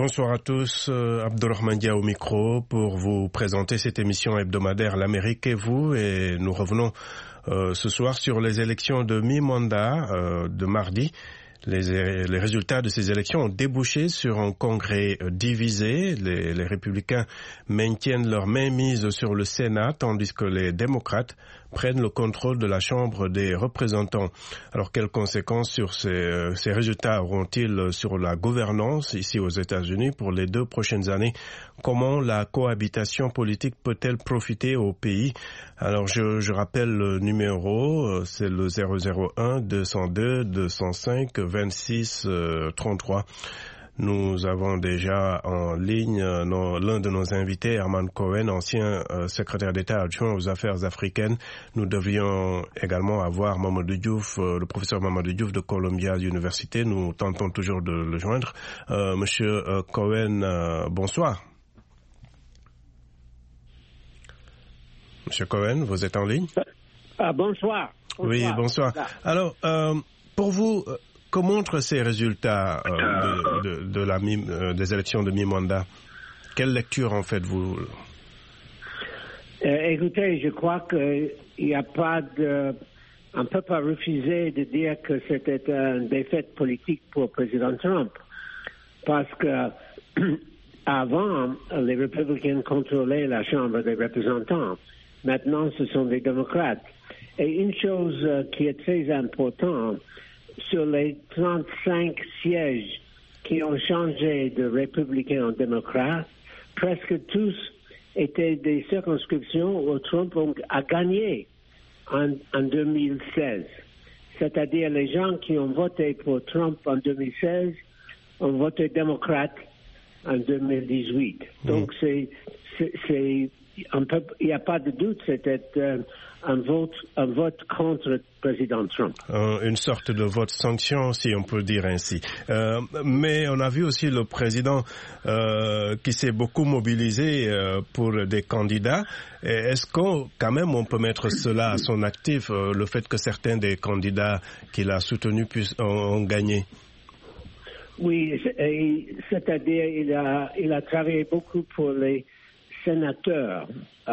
Bonsoir à tous, Abdurrahman Dia au micro pour vous présenter cette émission hebdomadaire L'Amérique et vous, et nous revenons ce soir sur les élections de mi-mandat de mardi. Les résultats de ces élections ont débouché sur un congrès divisé. Les républicains maintiennent leur mainmise sur le Sénat, tandis que les démocrates prennent le contrôle de la Chambre des représentants. Alors, quelles conséquences sur ces résultats auront-ils sur la gouvernance ici aux États-Unis pour les 2 prochaines années? Comment la cohabitation politique peut-elle profiter au pays? Alors, je rappelle le numéro, c'est le 001 202 205 26 33. Nous avons déjà en ligne l'un de nos invités, Herman Cohen, ancien secrétaire d'État adjoint aux affaires africaines. Nous devions également avoir Mamadou Diouf, le professeur Mamadou Diouf de Columbia University. Nous tentons toujours de le joindre. Monsieur Cohen, bonsoir. Monsieur Cohen, vous êtes en ligne? Bonsoir. Oui, bonsoir. Alors, pour vous, que montrent ces résultats des élections de mi-mandat? Quelle lecture en faites-vous? Écoutez, je crois qu'il n'y a pas de... On ne peut pas refuser de dire que c'était une défaite politique pour le président Trump. Parce que avant, les républicains contrôlaient la Chambre des représentants. Maintenant, ce sont des démocrates. Et une chose qui est très importante, sur les 35 sièges qui ont changé de républicains en démocrates, presque tous étaient des circonscriptions où Trump a gagné en 2016. C'est-à-dire les gens qui ont voté pour Trump en 2016 ont voté démocrate en 2018. Donc il n'y a pas de doute, c'était un vote contre le président Trump. Une sorte de vote sanction, si on peut dire ainsi. Mais on a vu aussi le président qui s'est beaucoup mobilisé pour des candidats. Est-ce quand même on peut mettre cela à son actif, le fait que certains des candidats qu'il a soutenus ont gagné? Oui, c'est-à-dire il a travaillé beaucoup pour les sénateurs.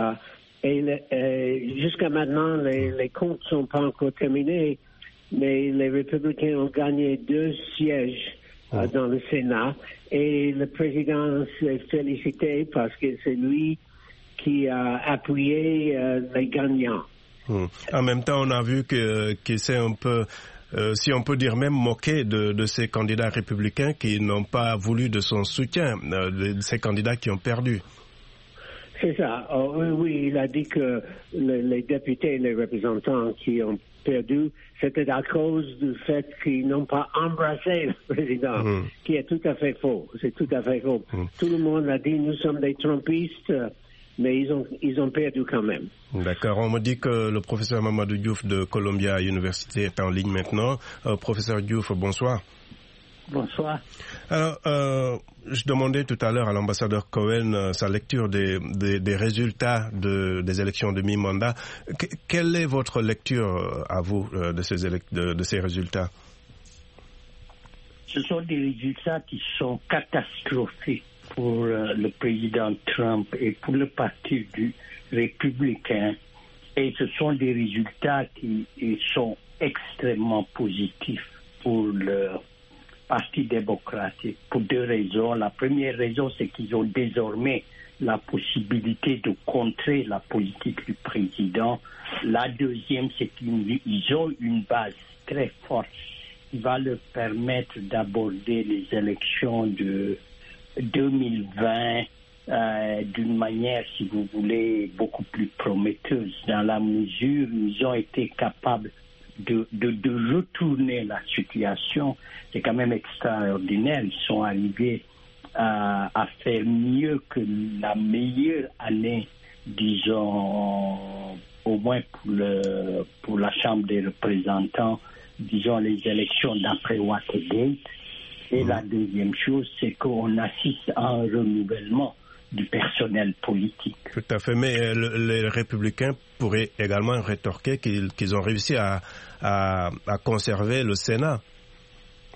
Et jusqu'à maintenant, les comptes ne sont pas encore terminés, mais les républicains ont gagné 2 sièges dans le Sénat. Et le président s'est félicité parce que c'est lui qui a appuyé les gagnants. En même temps, on a vu que c'est un peu... si on peut dire même moqué de ces candidats républicains qui n'ont pas voulu de son soutien, de ces candidats qui ont perdu. C'est ça. Oui, il a dit que les députés et les représentants qui ont perdu, c'était à cause du fait qu'ils n'ont pas embrassé le président, qui est tout à fait faux. C'est tout à fait faux. Tout le monde a dit nous sommes des trumpistes, mais ils ont perdu quand même. D'accord. On me dit que le professeur Mamadou Diouf de Columbia University est en ligne maintenant. Professeur Diouf, bonsoir. Bonsoir. Alors, je demandais tout à l'heure à l'ambassadeur Cohen sa lecture des résultats des élections de mi-mandat. Quelle est votre lecture à vous de ces résultats? Ce sont des résultats qui sont catastrophiques pour le président Trump et pour le parti du républicain. Et ce sont des résultats qui sont extrêmement positifs pour le Parti démocratique pour 2 raisons. La première raison, c'est qu'ils ont désormais la possibilité de contrer la politique du président. La deuxième, c'est qu'ils ont une base très forte qui va leur permettre d'aborder les élections de 2020 d'une manière, si vous voulez, beaucoup plus prometteuse, dans la mesure où ils ont été capables de retourner la situation. C'est quand même extraordinaire. Ils sont arrivés à faire mieux que la meilleure année, disons, au moins pour la Chambre des représentants, disons les élections d'après Watergate. Et la deuxième chose, c'est qu'on assiste à un renouvellement du personnel politique. Tout à fait, mais les républicains pourraient également rétorquer qu'ils ont réussi à conserver le Sénat.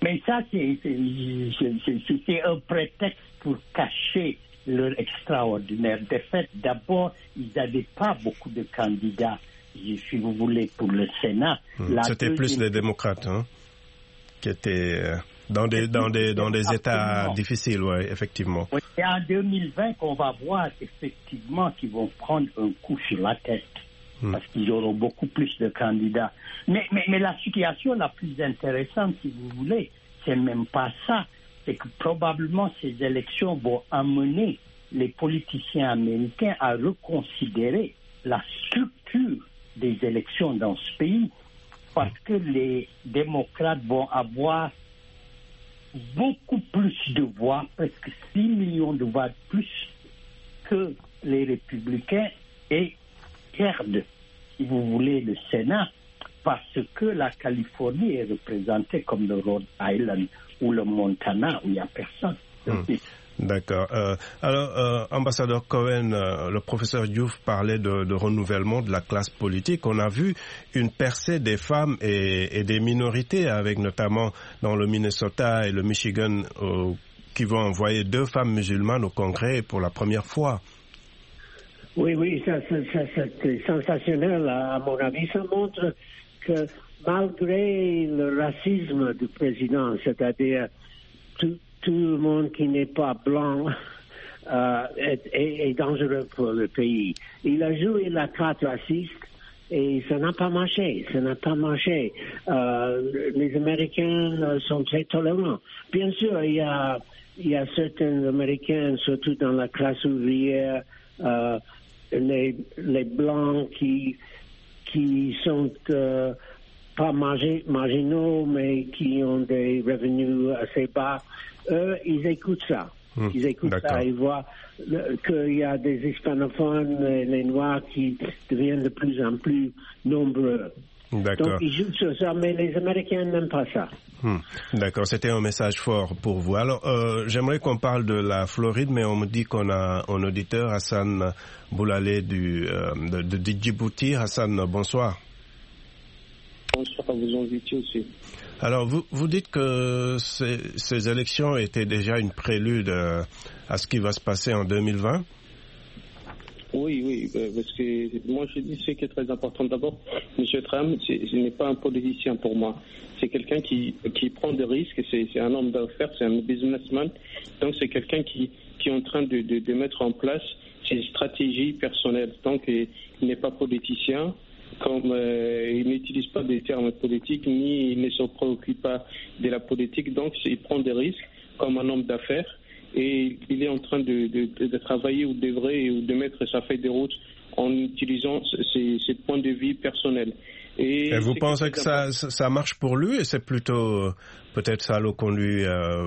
Mais ça, c'est un prétexte pour cacher leur extraordinaire défaite. D'abord, ils n'avaient pas beaucoup de candidats, si vous voulez, pour le Sénat. C'était plus les démocrates, qui étaient dans des États difficiles, oui, effectivement. Et en 2020, on va voir effectivement qu'ils vont prendre un coup sur la tête. Parce qu'ils auront beaucoup plus de candidats. Mais la situation la plus intéressante, si vous voulez, c'est même pas ça. C'est que probablement ces élections vont amener les politiciens américains à reconsidérer la structure des élections dans ce pays. Parce que les démocrates vont avoir beaucoup plus de voix, presque 6 millions de voix de plus que les républicains, et perdent, si vous voulez, le Sénat, parce que la Californie est représentée comme le Rhode Island ou le Montana, où il n'y a personne. D'accord. Alors, ambassadeur Cohen, le professeur Diouf parlait de renouvellement de la classe politique. On a vu une percée des femmes et des minorités, avec notamment dans le Minnesota et le Michigan, qui vont envoyer 2 femmes musulmanes au Congrès pour la première fois. Oui, ça c'est sensationnel. À mon avis, ça montre que malgré le racisme du président, c'est-à-dire tout le monde qui n'est pas blanc est dangereux pour le pays. Il a joué la carte raciste et ça n'a pas marché. Les Américains sont très tolérants. Bien sûr, il y a certains Américains, surtout dans la classe ouvrière, les blancs qui sont pas marginaux, mais qui ont des revenus assez bas. Eux, ils écoutent ça. Ils voient qu'il y a des hispanophones, les Noirs qui deviennent de plus en plus nombreux. D'accord. Donc, ils jouent sur ça, mais les Américains n'aiment pas ça. D'accord, c'était un message fort pour vous. Alors, j'aimerais qu'on parle de la Floride, mais on me dit qu'on a un auditeur, Hassan Boulalé de Djibouti. Hassan, bonsoir. Bonsoir à vos invités aussi. Alors, vous dites que ces élections étaient déjà une prélude à ce qui va se passer en 2020? Oui, parce que moi je dis ce qui est très important. D'abord, M. Trump, ce n'est pas un politicien pour moi. C'est quelqu'un qui prend des risques, c'est un homme d'affaires, c'est un businessman. Donc c'est quelqu'un qui est en train de mettre en place ses stratégies personnelles. Donc il n'est pas politicien. Comme il n'utilise pas des termes politiques, ni il ne se préoccupe pas de la politique, donc il prend des risques comme un homme d'affaires et il est en train de travailler ou d'œuvrer ou de mettre sa feuille de route en utilisant ses points de vue personnels. Et vous pensez que ça marche pour lui, et c'est plutôt peut-être ça le conduit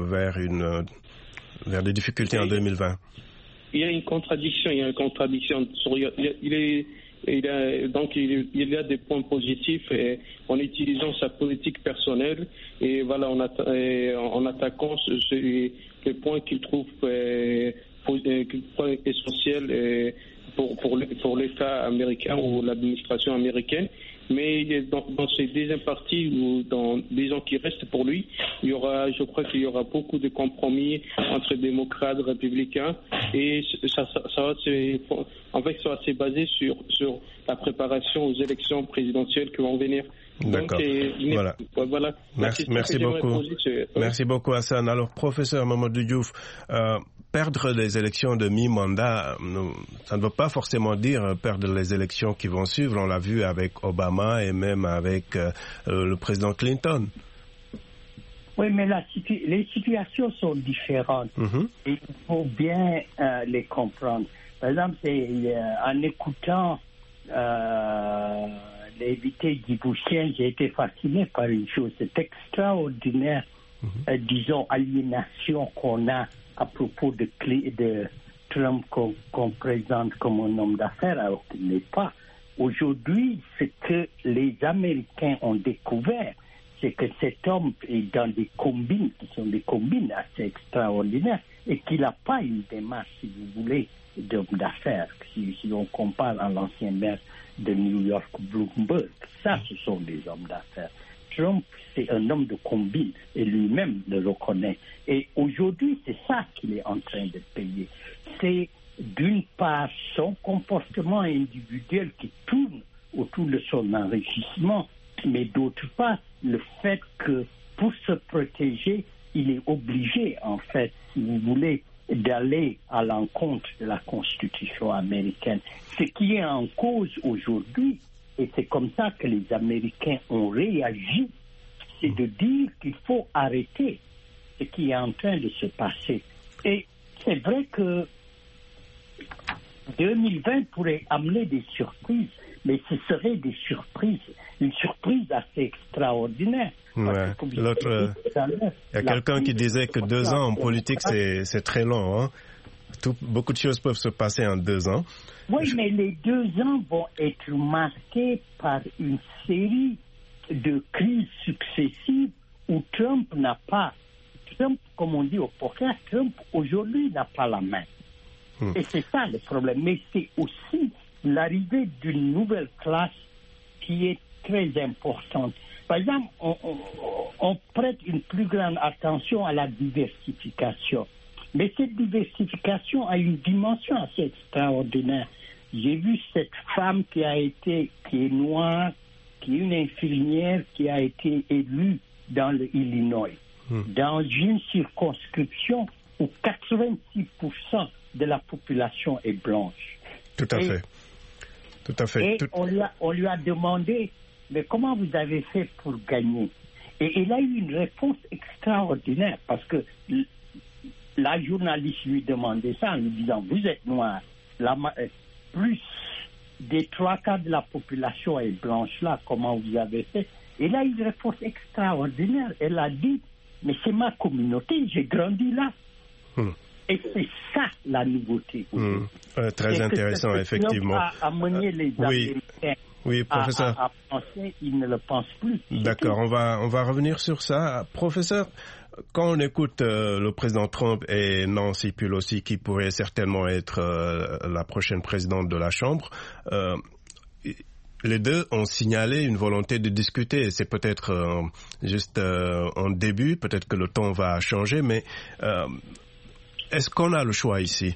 vers des difficultés en 2020? Il y a une contradiction. Il y a des points positifs en utilisant sa politique personnelle et voilà en attaquant les points qu'il trouve essentiels pour l'État américain ou l'administration américaine. Mais dans ces deuxièmes parties ou dans les ans qui restent pour lui, je crois qu'il y aura beaucoup de compromis entre démocrates, républicains, et ça va se baser sur la préparation aux élections présidentielles qui vont venir. D'accord. Donc, voilà. Merci beaucoup. Merci beaucoup, Hassan. Alors, professeur Mamadou Diouf, perdre les élections de mi-mandat, ça ne veut pas forcément dire perdre les élections qui vont suivre. On l'a vu avec Obama et même avec le président Clinton. Oui, mais les situations sont différentes. Et il faut bien les comprendre. Par exemple, en écoutant l'invité djiboutien, j'ai été fasciné par une chose. C'est extraordinaire, disons, aliénation qu'on a à propos de Trump qu'on présente comme un homme d'affaires, alors qu'il n'est pas. Aujourd'hui, ce que les Américains ont découvert, c'est que cet homme est dans des combines qui sont des combines assez extraordinaires et qu'il n'a pas une démarche, si vous voulez, d'homme d'affaires. Si on compare à l'ancien maire de New York, Bloomberg, ça, ce sont des hommes d'affaires. Trump, c'est un homme de combine, et lui-même le reconnaît. Et aujourd'hui, c'est ça qu'il est en train de payer. C'est d'une part son comportement individuel qui tourne autour de son enrichissement, mais d'autre part, le fait que pour se protéger, il est obligé, en fait, si vous voulez, d'aller à l'encontre de la Constitution américaine. Ce qui est en cause aujourd'hui, et c'est comme ça que les Américains ont réagi, c'est de dire qu'il faut arrêter ce qui est en train de se passer. Et c'est vrai que 2020 pourrait amener des surprises, mais ce serait des surprises, une surprise assez extraordinaire. Ouais. L'autre, il y a quelqu'un qui disait que 2 ans en politique, c'est très long. Hein? Beaucoup de choses peuvent se passer en 2 ans. Oui, mais les 2 ans vont être marqués par une série de crises successives où Trump, comme on dit au poker, Trump aujourd'hui n'a pas la main. Et c'est ça le problème. Mais c'est aussi l'arrivée d'une nouvelle classe qui est très importante. Par exemple, on prête une plus grande attention à la diversification. Mais cette diversification a une dimension assez extraordinaire. J'ai vu cette femme qui est noire, qui est une infirmière, qui a été élue dans l'Illinois, dans une circonscription où 86% de la population est blanche. Tout à fait. Et on lui a demandé, mais comment vous avez fait pour gagner? Et il a eu une réponse extraordinaire, parce que la journaliste lui demandait ça en lui disant, vous êtes noir, plus des 3/4 de la population est blanche là, comment vous avez fait? Et là, une réponse extraordinaire. Elle a dit, mais c'est ma communauté, j'ai grandi là. Et c'est ça la nouveauté. Très intéressant, effectivement. A amené les Américains professeur. à penser, ils ne le pensent plus. D'accord, on va revenir sur ça. Professeur, quand on écoute le président Trump et Nancy Pelosi, qui pourrait certainement être la prochaine présidente de la Chambre, les deux ont signalé une volonté de discuter. C'est peut-être juste un début, peut-être que le ton va changer, mais est-ce qu'on a le choix ici?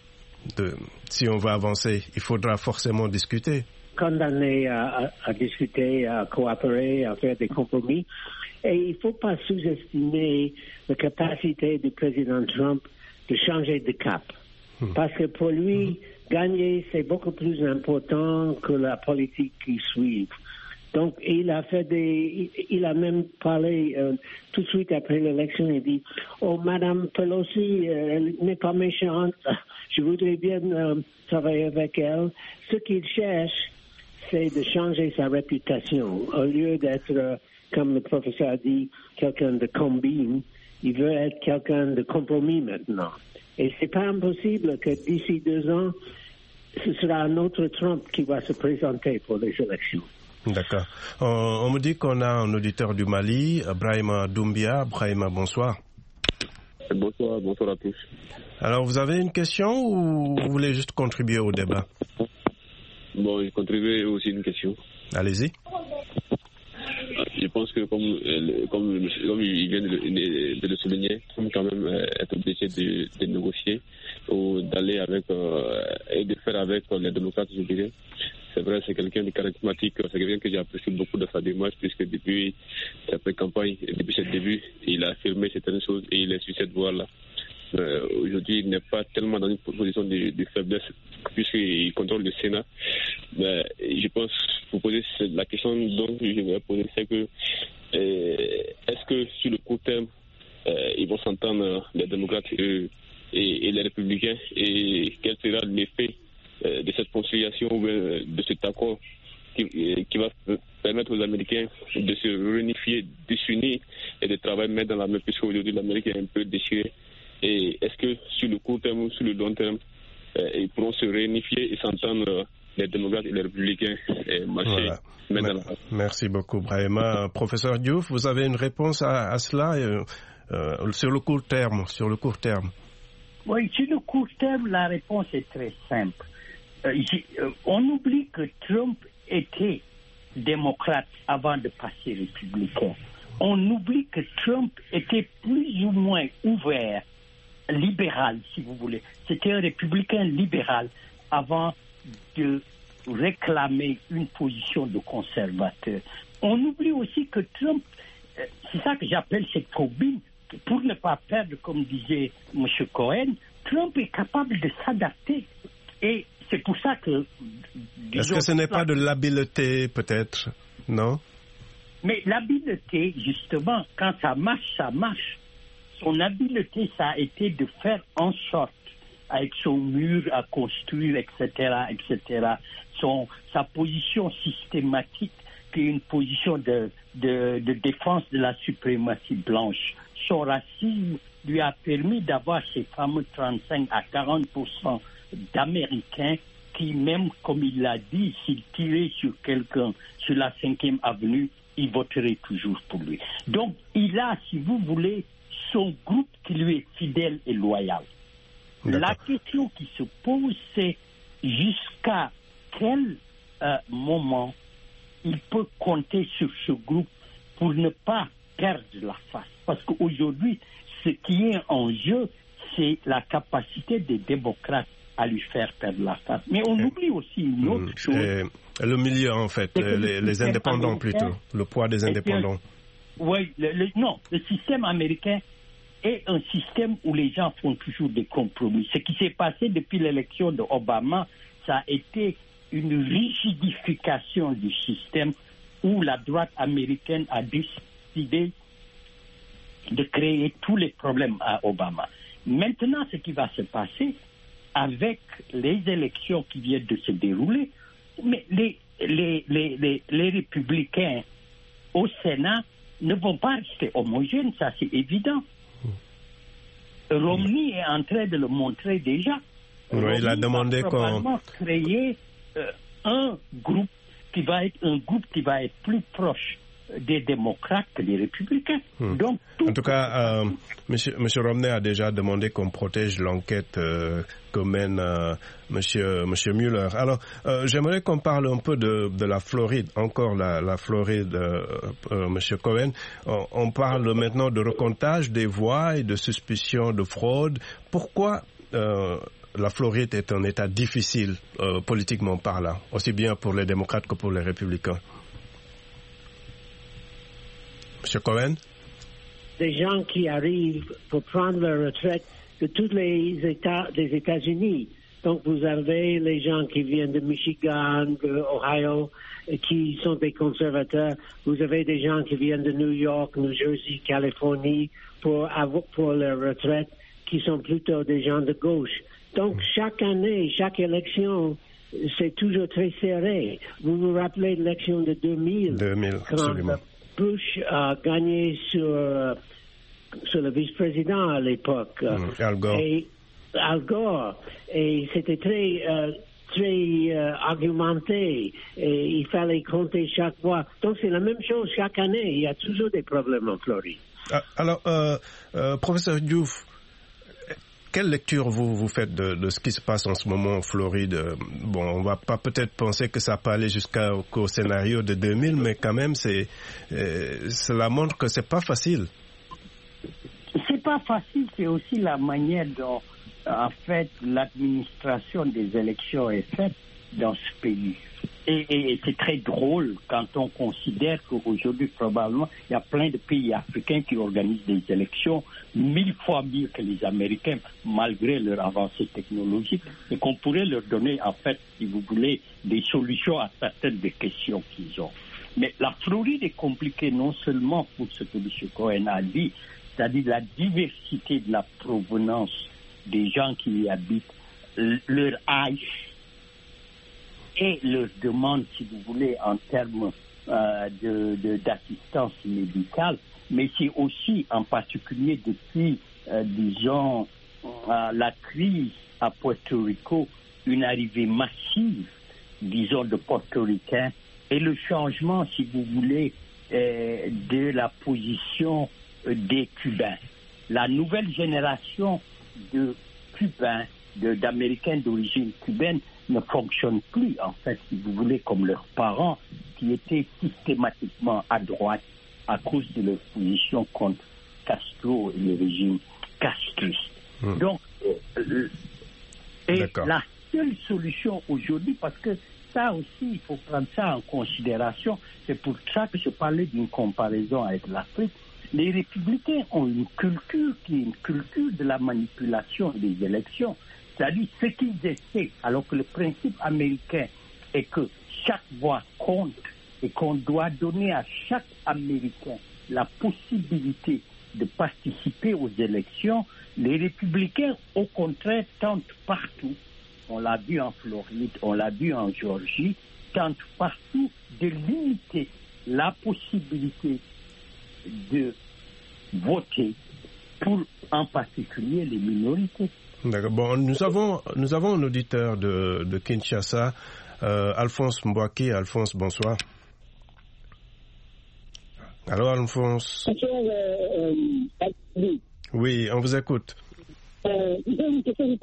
Si on va avancer, il faudra forcément discuter. Condamné à discuter, à coopérer, à faire des compromis. Et il ne faut pas sous-estimer la capacité du président Trump de changer de cap. Parce que pour lui, gagner, c'est beaucoup plus important que la politique qui suit. Donc, il a même parlé tout de suite après l'élection, il dit, oh, Madame Pelosi, elle n'est pas méchante, je voudrais bien travailler avec elle. Ce qu'il cherche, c'est de changer sa réputation. Au lieu d'être, comme le professeur a dit, quelqu'un de combine, il veut être quelqu'un de compromis maintenant. Et c'est pas impossible que d'ici 2 ans, ce sera un autre Trump qui va se présenter pour les élections. D'accord. On me dit qu'on a un auditeur du Mali, Brahima Doumbia. Brahima, bonsoir. Bonsoir à tous. Alors, vous avez une question ou vous voulez juste contribuer au débat? Bon, je contribue aussi une question. Allez-y. Je pense que comme il vient de le souligner, on peut quand même être obligé de négocier ou d'aller avec et de faire avec les démocrates, je dirais. C'est vrai, c'est quelqu'un de charismatique, c'est quelqu'un que j'ai apprécié beaucoup de sa démarche, puisque depuis sa pré-campagne, depuis ses débuts, il a affirmé certaines choses et il est sur cette voie-là. Aujourd'hui, il n'est pas tellement dans une position de faiblesse, puisqu'il contrôle le Sénat. Mais je pense, vous posez la question dont je vais poser, c'est que est-ce que sur le court terme, ils vont s'entendre, les démocrates et les républicains, et quel sera l'effet de cette conciliation ou de cet accord qui va permettre aux Américains de se réunifier, de s'unir et de travailler main dans la main, puisque aujourd'hui l'Amérique est un peu déchirée. Et est-ce que sur le court terme ou sur le long terme, ils pourront se réunifier et s'entendre, les démocrates et les républicains, et marcher main dans la main? Merci beaucoup, Brahima. Professeur Diouf, vous avez une réponse à cela sur le court terme? Oui, sur le court terme, la réponse est très simple. On oublie que Trump était démocrate avant de passer républicain. On oublie que Trump était plus ou moins ouvert, libéral, si vous voulez. C'était un républicain libéral avant de réclamer une position de conservateur. On oublie aussi que Trump, c'est ça que j'appelle cette phobie, pour ne pas perdre, comme disait M. Cohen, Trump est capable de s'adapter. Et c'est pour ça que... Est-ce que ce n'est pas de l'habileté, peut-être, non? Mais l'habileté, justement, quand ça marche, ça marche. Son habileté, ça a été de faire en sorte, avec son mur à construire, etc., sa position systématique, qui est une position de défense de la suprématie blanche. Son racisme lui a permis d'avoir ces fameux 35 à 40% d'Américains qui, même comme il l'a dit, s'il tirait sur quelqu'un sur la 5e avenue, ils voteraient toujours pour lui. Donc, il a, si vous voulez, son groupe qui lui est fidèle et loyal. D'accord. La question qui se pose, c'est jusqu'à quel moment il peut compter sur ce groupe pour ne pas perdre la face. Parce qu'aujourd'hui, ce qui est en jeu, c'est la capacité des démocrates à lui faire perdre la face. Mais on oublie aussi une autre chose. Le milieu, en fait, les indépendants plutôt, le poids des indépendants. Oui, le système américain est un système où les gens font toujours des compromis. Ce qui s'est passé depuis l'élection d'Obama, ça a été une rigidification du système où la droite américaine a décidé de créer tous les problèmes à Obama. Maintenant, ce qui va se passer avec les élections qui viennent de se dérouler, mais les républicains au Sénat ne vont pas rester homogènes, ça c'est évident. Romney est en train de le montrer déjà. Oui, il a demandé qu'on créer un groupe qui va être plus proche des démocrates que des républicains. Donc, en tout cas, Monsieur Romney a déjà demandé qu'on protège l'enquête que mène Monsieur Mueller. Alors, j'aimerais qu'on parle un peu de la Floride, encore la Floride, Monsieur Cohen. On parle maintenant de recomptage des voix et de suspicion de fraude. Pourquoi la Floride est un État difficile politiquement parlant, aussi bien pour les démocrates que pour les républicains? Monsieur Cohen? Des gens qui arrivent pour prendre leur retraite de tous les États des États-Unis. Donc, vous avez les gens qui viennent de Michigan, de Ohio, qui sont des conservateurs. Vous avez des gens qui viennent de New York, New Jersey, Californie, pour leur retraite, qui sont plutôt des gens de gauche. Donc, chaque année, chaque élection, c'est toujours très serré. Vous vous rappelez de l'élection de 2000 absolument. Bush a gagné sur le vice-président à l'époque. Al Gore. Al Gore. Et c'était très argumenté. Et il fallait compter chaque voix. Donc c'est la même chose chaque année. Il y a toujours des problèmes en Floride. Alors, professeur Diouf, quelle lecture vous faites de ce qui se passe en ce moment en Floride? Bon, on va pas peut-être penser que ça peut aller jusqu'au scénario de 2000, mais quand même, cela montre que c'est pas facile. C'est pas facile, c'est aussi la manière dont, en fait, l'administration des élections est faite dans ce pays. Et c'est très drôle quand on considère qu'aujourd'hui, probablement, il y a plein de pays africains qui organisent des élections 1000 fois mieux que les Américains, malgré leur avancée technologique, et qu'on pourrait leur donner, en fait, si vous voulez, des solutions à certaines des questions qu'ils ont. Mais la Floride est compliquée non seulement pour ce que M. Cohen a dit, c'est-à-dire la diversité de la provenance des gens qui y habitent, leur âge, et leur demande, si vous voulez, en termes d'assistance médicale, mais c'est aussi, en particulier depuis, disons, la crise à Puerto Rico, une arrivée massive, disons, de portoricains, et le changement, si vous voulez, de la position des Cubains. La nouvelle génération de Cubains, d'Américains d'origine cubaine, ne fonctionnent plus, en fait, si vous voulez, comme leurs parents, qui étaient systématiquement à droite à cause de leur position contre Castro et le régime castriste. Donc, la seule solution aujourd'hui, parce que ça aussi, il faut prendre ça en considération, c'est pour ça que je parlais d'une comparaison avec l'Afrique. Les républicains ont une culture qui est une culture de la manipulation des élections. C'est-à-dire ce qu'ils essaient, alors que le principe américain est que chaque voix compte et qu'on doit donner à chaque Américain la possibilité de participer aux élections. Les républicains, au contraire, tentent partout, on l'a vu en Floride, on l'a vu en Géorgie, tentent partout de limiter la possibilité de voter pour en particulier les minorités. D'accord. Bon, nous avons un auditeur de Kinshasa, Alphonse Mbouaki. Alphonse, bonsoir. Allô, Alphonse. Oui, on vous écoute. Une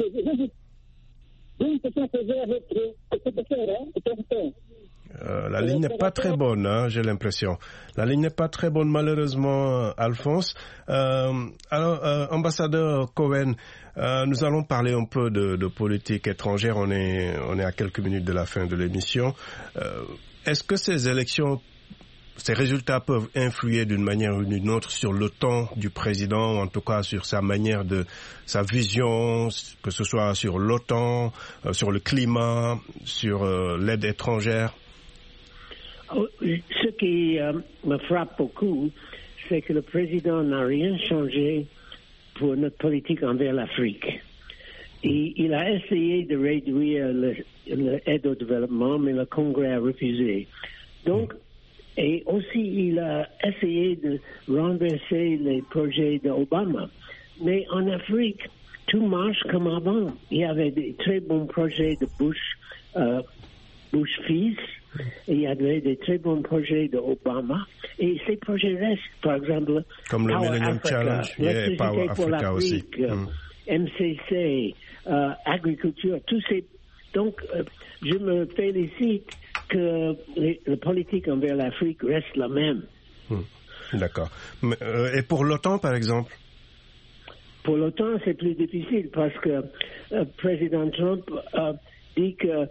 question posée avec le professeur. La ligne n'est pas très bonne, hein, j'ai l'impression. La ligne n'est pas très bonne, malheureusement, Alphonse. Alors, ambassadeur Cohen, nous allons parler un peu de politique étrangère. On est à quelques minutes de la fin de l'émission. Est-ce que ces élections, ces résultats peuvent influer d'une manière ou d'une autre sur le ton du président, ou en tout cas sur sa manière sa vision, que ce soit sur l'OTAN, sur le climat, sur l'aide étrangère? Ce qui me frappe beaucoup, c'est que le président n'a rien changé pour notre politique envers l'Afrique. Il a essayé de réduire l'aide au développement, mais le Congrès a refusé. Donc, et aussi, il a essayé de renverser les projets d'Obama. Mais en Afrique, tout marche comme avant. Il y avait des très bons projets de Bush fils, et il y avait des très bons projets d'Obama. Et ces projets restent, par exemple, comme le Millennium Challenge, l'électricité Power pour Africa aussi. MCC, agriculture, tous ces... Donc, je me félicite que la politique envers l'Afrique reste la même. D'accord. Et pour l'OTAN, par exemple? Pour l'OTAN, c'est plus difficile parce que président Trump dit que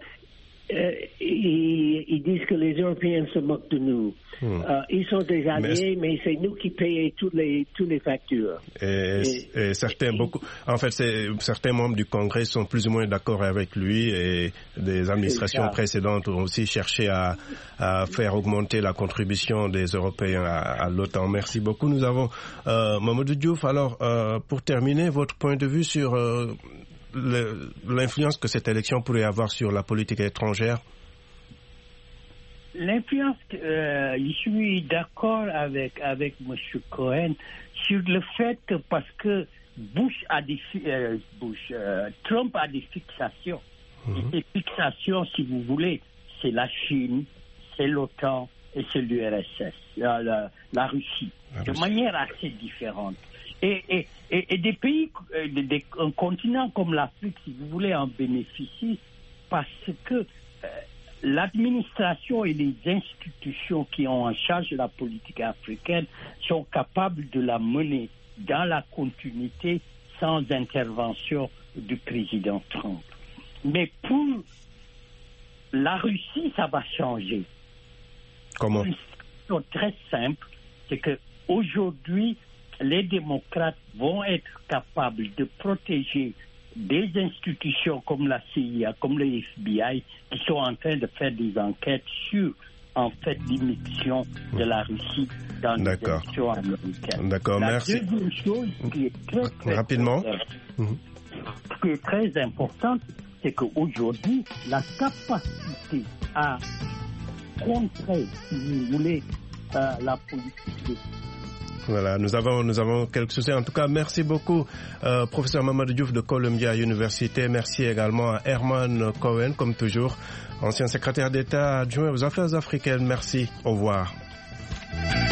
ils disent que les Européens se moquent de nous. Ils sont des alliés, mais c'est nous qui payons toutes les factures. Et certains membres du Congrès sont plus ou moins d'accord avec lui, et des administrations précédentes ont aussi cherché à faire augmenter la contribution des Européens à l'OTAN. Merci beaucoup. Nous avons Mamadou Diouf. Alors, pour terminer, votre point de vue sur l'influence que cette élection pourrait avoir sur la politique étrangère? L'influence, je suis d'accord avec M. Cohen sur le fait que parce que Trump a des fixations. Et ces fixations, si vous voulez, c'est la Chine, c'est l'OTAN et c'est l'URSS, la Russie, de manière assez différente. Et des pays, un continent comme l'Afrique, si vous voulez, en bénéficient parce que l'administration et les institutions qui ont en charge la politique africaine sont capables de la mener dans la continuité sans intervention du président Trump. Mais pour la Russie, ça va changer. Comment? Une situation très simple, c'est que aujourd'hui, les démocrates vont être capables de protéger des institutions comme la CIA, comme le FBI, qui sont en train de faire des enquêtes sur, en fait, l'immixtion de la Russie dans les élections américaines. D'accord, merci. La deuxième chose qui est très rapidement, qui est très importante, c'est qu'aujourd'hui, la capacité à contrer, si vous voulez, la politique. Voilà, nous avons quelques soucis. En tout cas, merci beaucoup, professeur Mamadou Diouf de Columbia University. Merci également à Herman Cohen, comme toujours, ancien secrétaire d'État adjoint aux affaires africaines. Merci, au revoir.